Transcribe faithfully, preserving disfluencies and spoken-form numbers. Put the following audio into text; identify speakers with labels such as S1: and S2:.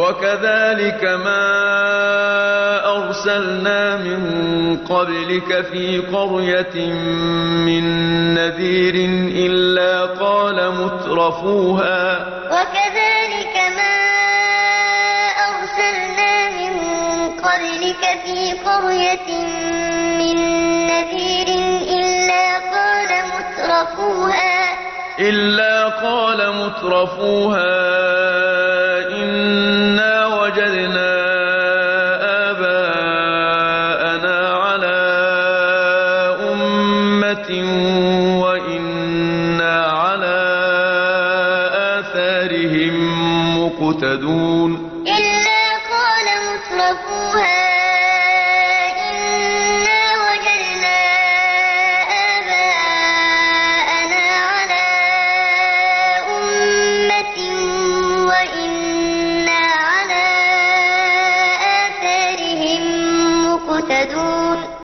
S1: وكذلك ما أرسلنا من قبلك في قرية من نذير إلا قال مترفوها
S2: وكذلك ما أرسلنا من قبلك في قرية من نذير إلا قال مترفوها
S1: إلا قال مترفوها إنا وجدنا آباءنا على أمة وإنا على آثارهم مقتدون
S2: إلا قال مترفوها إنا وجدنا آباءنا على أمة وإنا على آثارهم مقتدون